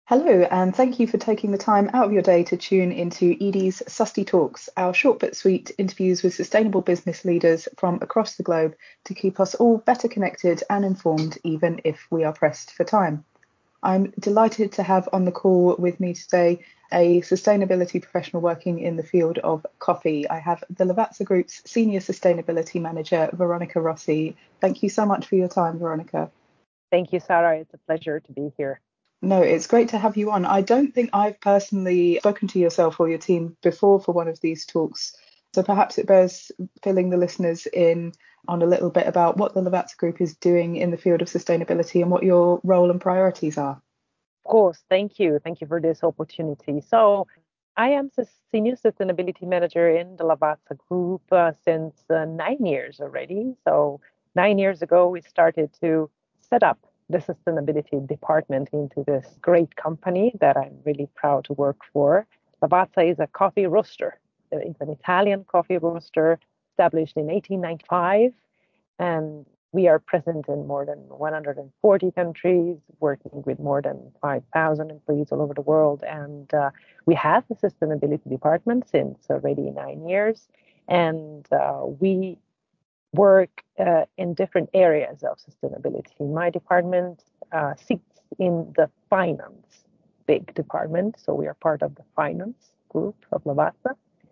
Hello, and thank you for taking the time out of your day to tune into Edie's Susty Talks, our short but sweet interviews with sustainable business leaders from across the globe to keep us all better connected and informed, even if we are pressed for time. I'm delighted to have on the call with me today a sustainability professional working in the field of coffee. I have the Lavazza Group's Senior Sustainability Manager, Veronica Rossi. Thank you so much for your time, Veronica. Thank you, Sarah. It's a pleasure to be here. No, it's great to have you on. I don't think I've personally spoken to yourself or your team before for one of these talks. So perhaps it bears filling the listeners in on a little bit about what the Lavazza Group is doing in the field of sustainability and what your role and priorities are. Of course, thank you. Thank you for this opportunity. So, I am the Senior Sustainability Manager in the Lavazza Group since 9 years already. So, 9 years ago, we started to set up the sustainability department into this great company that I'm really proud to work for. Lavazza is a coffee roaster. It's an Italian coffee roaster established in 1895. And we are present in more than 140 countries, working with more than 5,000 employees all over the world. And we have a sustainability department since already 9 years. And we work in different areas of sustainability. My department sits in the finance big department. So we are part of the finance group of Lavazza.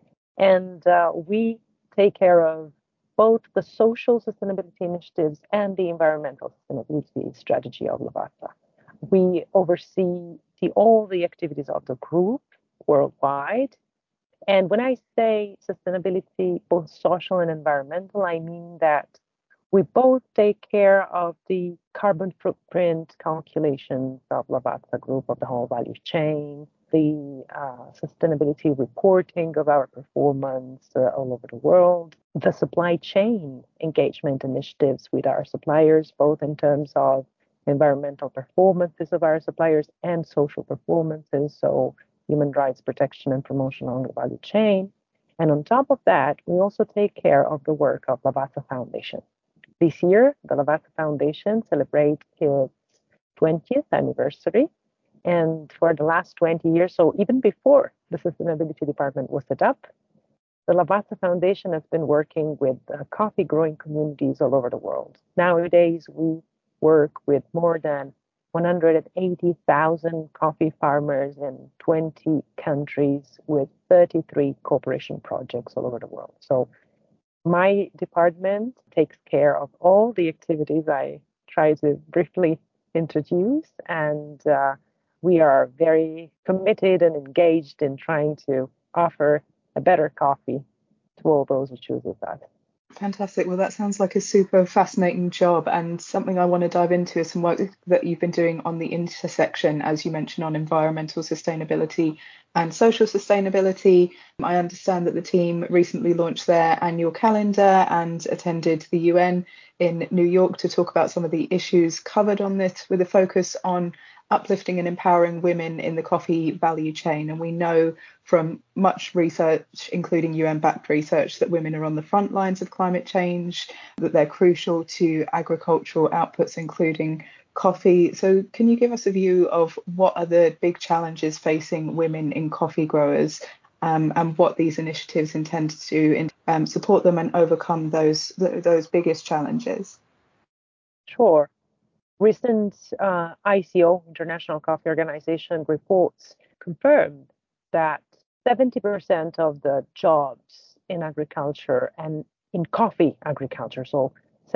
And we take care of both the social sustainability initiatives and the environmental sustainability strategy of Lavazza. We oversee all the activities of the group worldwide. And when I say sustainability, both social and environmental, I mean that we both take care of the carbon footprint calculations of Lavazza Group, of the whole value chain, the sustainability reporting of our performance all over the world, the supply chain engagement initiatives with our suppliers, both in terms of environmental performances of our suppliers and social performances, so human rights protection and promotion along the value chain. And on top of that, we also take care of the work of Lavazza Foundation. This year, the Lavazza Foundation celebrates its 20th anniversary. And for the last 20 years, so even before the Sustainability Department was set up, the Lavazza Foundation has been working with coffee growing communities all over the world. Nowadays, we work with more than 180,000 coffee farmers in 20 countries with 33 cooperation projects all over the world. So my department takes care of all the activities I try to briefly introduce, and we are very committed and engaged in trying to offer a better coffee to all those who choose that. Fantastic. Well, that sounds like a super fascinating job and something I want to dive into is some work that you've been doing on the intersection, as you mentioned, on environmental sustainability and social sustainability. I understand that the team recently launched their annual calendar and attended the UN in New York to talk about some of the issues covered on this with a focus on uplifting and empowering women in the coffee value chain. And we know from much research, including UN-backed research, that women are on the front lines of climate change, that they're crucial to agricultural outputs, including coffee. So can you give us a view of what are the big challenges facing women in coffee growers, and what these initiatives intend to support them and overcome those biggest challenges? Sure. Recent ICO, International Coffee Organization, reports confirmed that 70% of the jobs in agriculture and in coffee agriculture, so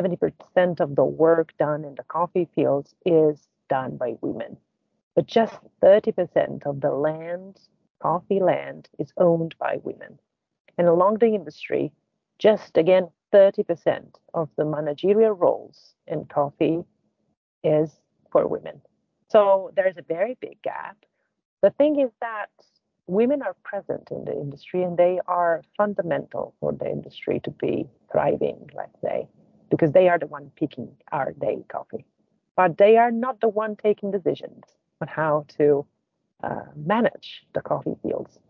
70% of the work done in the coffee fields is done by women. But just 30% of the land, coffee land, is owned by women. And along the industry, just again, 30% of the managerial roles in coffee is for women. So there's a very big gap. The thing is that women are present in the industry and they are fundamental for the industry to be thriving, let's say, because they are the one picking our daily coffee. But they are not the one taking decisions on how to manage the coffee fields.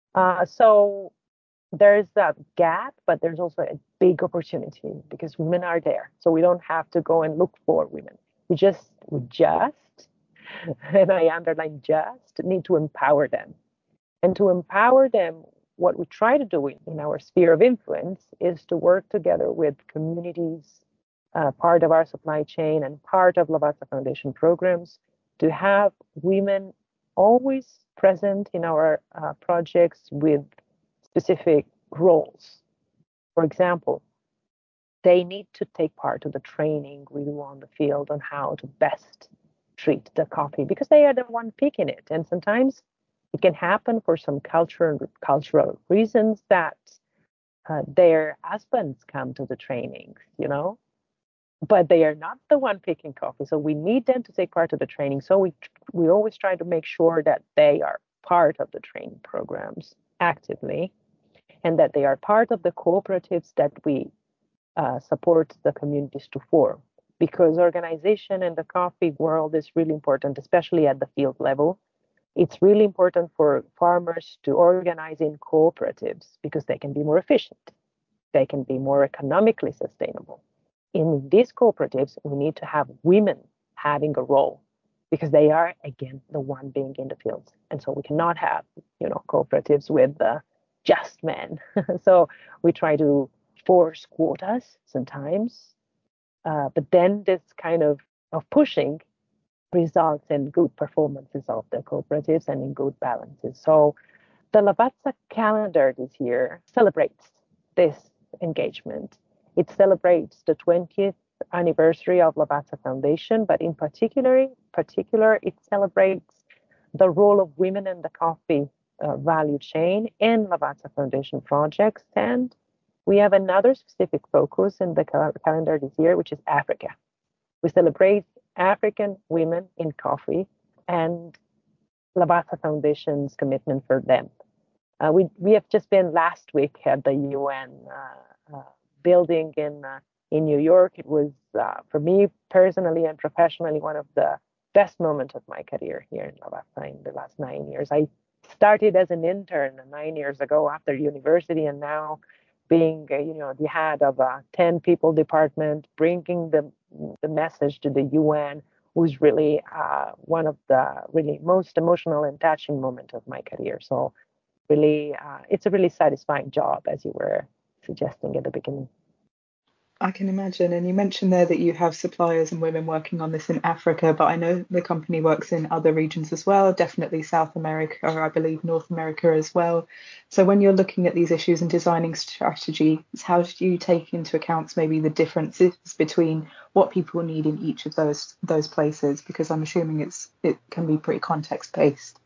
So there's that gap, but there's also a big opportunity because women are there. So we don't have to go and look for women. We just and I underline just, need to empower them. And to empower them, what we try to do in our sphere of influence is to work together with communities, part of our supply chain and part of Lavazza Foundation programs, to have women always present in our projects with specific roles. For example, they need to take part of the training we do on the field on how to best treat the coffee because they are the one picking it. And sometimes it can happen for some cultural reasons that their husbands come to the trainings, but they are not the one picking coffee. So we need them to take part of the training. So we always try to make sure that they are part of the training programs actively and that they are part of the cooperatives that we support the communities to form. Because organization in the coffee world is really important, especially at the field level. It's really important for farmers to organize in cooperatives because they can be more efficient. They can be more economically sustainable. In these cooperatives, we need to have women having a role because they are, again, the one being in the fields. And so we cannot have, cooperatives with just men. So we try to force quotas sometimes. But then this kind of pushing results in good performances of the cooperatives and in good balances. So the Lavazza calendar this year celebrates this engagement. It celebrates the 20th anniversary of Lavazza Foundation, but in particular, it celebrates the role of women in the coffee value chain in Lavazza Foundation projects. And we have another specific focus in the calendar this year, which is Africa. We celebrate African women in coffee and Lavazza Foundation's commitment for them. We have just been last week at the UN building in New York. It was, for me personally and professionally, one of the best moments of my career here in Lavazza in the last 9 years. I started as an intern 9 years ago after university, and now being, the head of a 10 people department, bringing the message to the UN was really one of the really most emotional and touching moment of my career. So really, it's a really satisfying job, as you were suggesting at the beginning. I can imagine. And you mentioned there that you have suppliers and women working on this in Africa, but I know the company works in other regions as well, definitely South America, or I believe North America as well. So when you're looking at these issues and designing strategies, how do you take into account maybe the differences between what people need in each of those places? Because I'm assuming it can be pretty context based.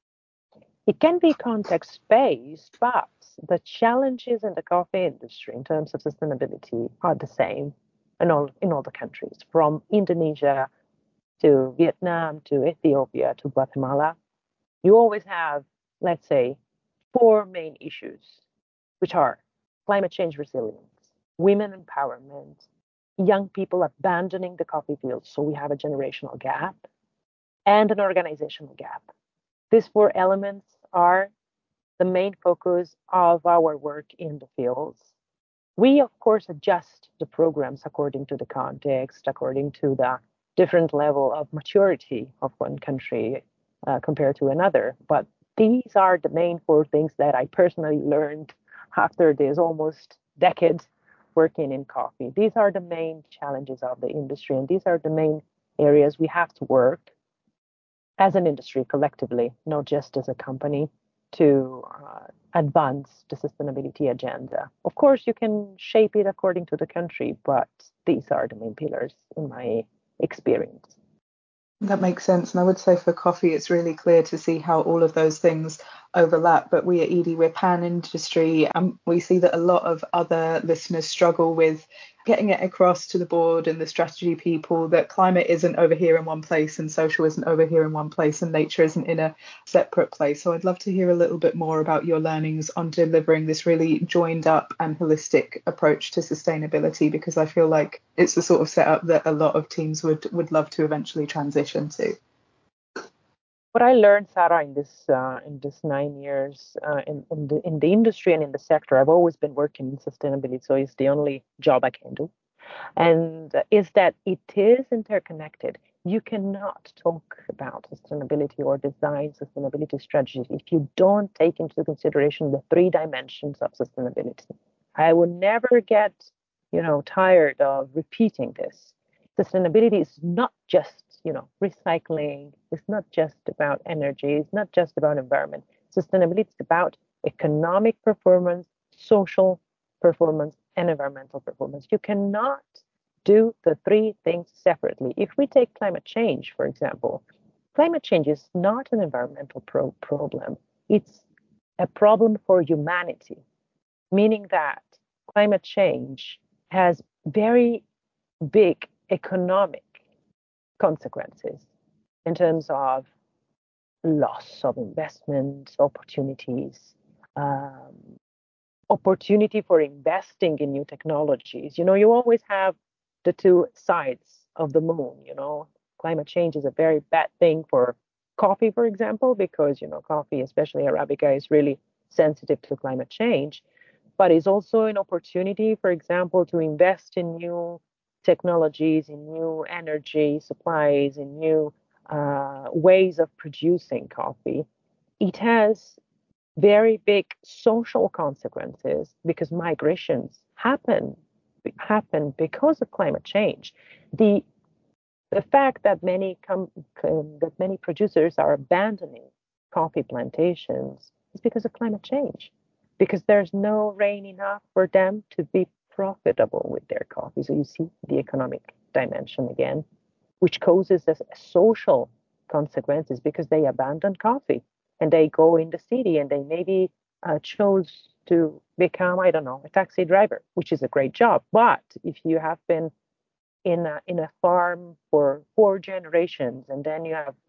It can be context-based, but the challenges in the coffee industry in terms of sustainability are the same in all the countries, from Indonesia to Vietnam to Ethiopia to Guatemala. You always have, let's say, 4 main issues, which are climate change resilience, women empowerment, young people abandoning the coffee fields, so we have a generational gap, and an organizational gap. These 4 elements are the main focus of our work in the fields. We, of course, adjust the programs according to the context, according to the different level of maturity of one country compared to another. But these are the main 4 things that I personally learned after this almost decade working in coffee. These are the main challenges of the industry, and these are the main areas we have to work as an industry collectively, not just as a company, to advance the sustainability agenda. Of course, you can shape it according to the country, but these are the main pillars in my experience. That makes sense. And I would say for coffee, it's really clear to see how all of those things overlap. But we at Edie, we're pan industry, and we see that a lot of other listeners struggle with getting it across to the board and the strategy people that climate isn't over here in one place and social isn't over here in one place and nature isn't in a separate place. So I'd love to hear a little bit more about your learnings on delivering this really joined up and holistic approach to sustainability, because I feel like it's the sort of setup that a lot of teams would love to eventually transition to. What I learned, Sarah, in this 9 years in the industry and in the sector, I've always been working in sustainability, so it's the only job I can do, and is that it is interconnected. You cannot talk about sustainability or design sustainability strategies if you don't take into consideration the three dimensions of sustainability. I will never get, tired of repeating this. Sustainability is not just, recycling. It's not just about energy. It's not just about environment. Sustainability is about economic performance, social performance, and environmental performance. You cannot do the three things separately. If we take climate change, for example, climate change is not an environmental problem. It's a problem for humanity, meaning that climate change has very big economic consequences in terms of loss of investment opportunities, um, opportunity for investing in new technologies. You always have the two sides of the moon. Climate change is a very bad thing for coffee, for example, because, coffee, especially Arabica, is really sensitive to climate change. But it's also an opportunity, for example, to invest in new technologies, in new energy supplies, in new ways of producing coffee. It has very big social consequences because migrations happen because of climate change. The fact that many producers are abandoning coffee plantations is because of climate change, because there's no rain enough for them to be profitable with their coffee. So you see the economic dimension again, which causes us social consequences because they abandon coffee and they go in the city and they maybe chose to become, I don't know, a taxi driver, which is a great job. But if you have been in a farm for 4 generations and then you have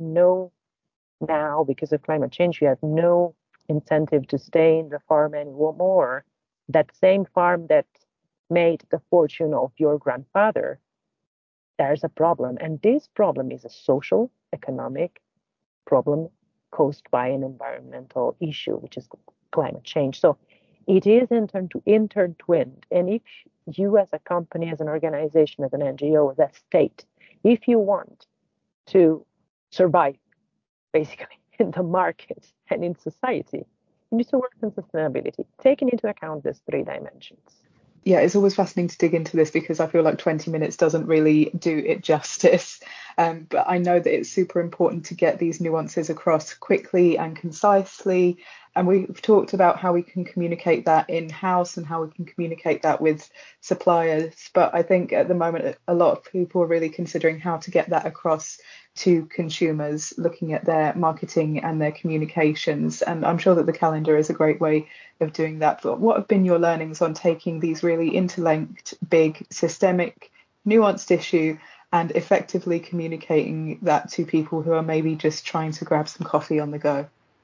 now because of climate change, you have no incentive to stay in the farm anymore, that same farm that made the fortune of your grandfather, there's a problem. And this problem is a social, economic problem caused by an environmental issue, which is climate change. So it is intertwined. And if you as a company, as an organization, as an NGO, as a state, if you want to survive, basically, in the market and in society, you need to work on sustainability, taking into account these three dimensions. Yeah, it's always fascinating to dig into this because I feel like 20 minutes doesn't really do it justice. But I know that it's super important to get these nuances across quickly and concisely. And we've talked about how we can communicate that in-house and how we can communicate that with suppliers. But I think at the moment, a lot of people are really considering how to get that across to consumers, looking at their marketing and their communications. And I'm sure that the calendar is a great way of doing that. But what have been your learnings on taking these really interlinked, big, systemic, nuanced issue and effectively communicating that to people who are maybe just trying to grab some coffee on the go?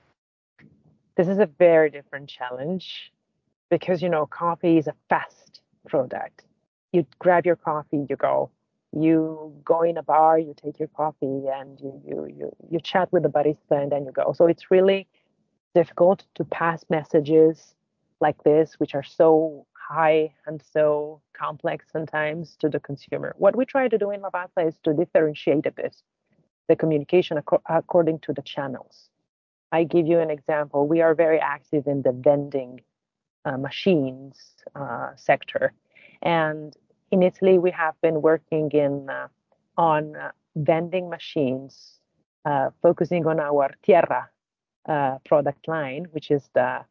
This is a very different challenge because, coffee is a fast product. You grab your coffee, you go. You go in a bar, you take your coffee, and you chat with the barista, and then you go. So it's really difficult to pass messages like this, which are so high and so complex sometimes to the consumer. What we try to do in Lavazza is to differentiate a bit the communication according to the channels. I give you an example. We are very active in the vending machines sector, and in Italy we have been working on vending machines, focusing on our Tierra product line, which is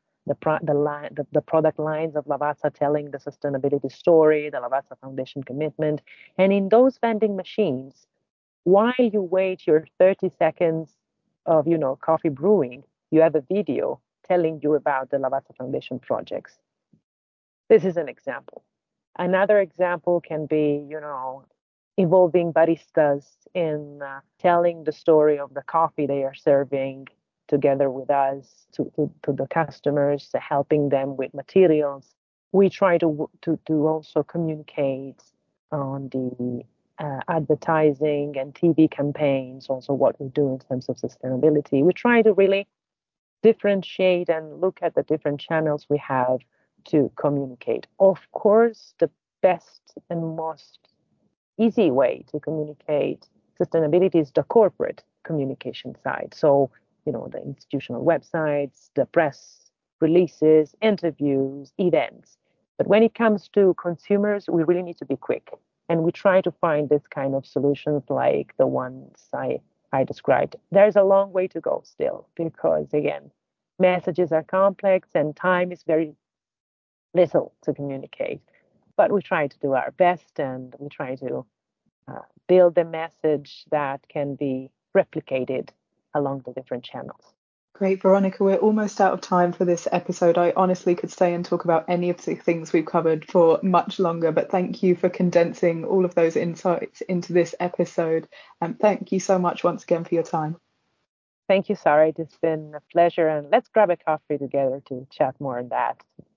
the product lines of Lavazza telling the sustainability story, the Lavazza Foundation commitment. And in those vending machines, while you wait your 30 seconds of coffee brewing, you have a video telling you about the Lavazza Foundation projects. This is an example. Another example can be, involving baristas in telling the story of the coffee they are serving together with us to the customers, helping them with materials. We try to also communicate on the advertising and TV campaigns, also what we do in terms of sustainability. We try to really differentiate and look at the different channels we have to communicate. Of course, the best and most easy way to communicate sustainability is the corporate communication side. So, the institutional websites, the press releases, interviews, events. But when it comes to consumers, we really need to be quick. And we try to find this kind of solutions like the ones I described. There's a long way to go still because, again, messages are complex and time is very little to communicate. But we try to do our best and we try to build a message that can be replicated along the different channels. Great, Veronica. We're almost out of time for this episode. I honestly could stay and talk about any of the things we've covered for much longer, but thank you for condensing all of those insights into this episode. And thank you so much once again for your time. Thank you, Sarah. It has been a pleasure. And let's grab a coffee together to chat more on that.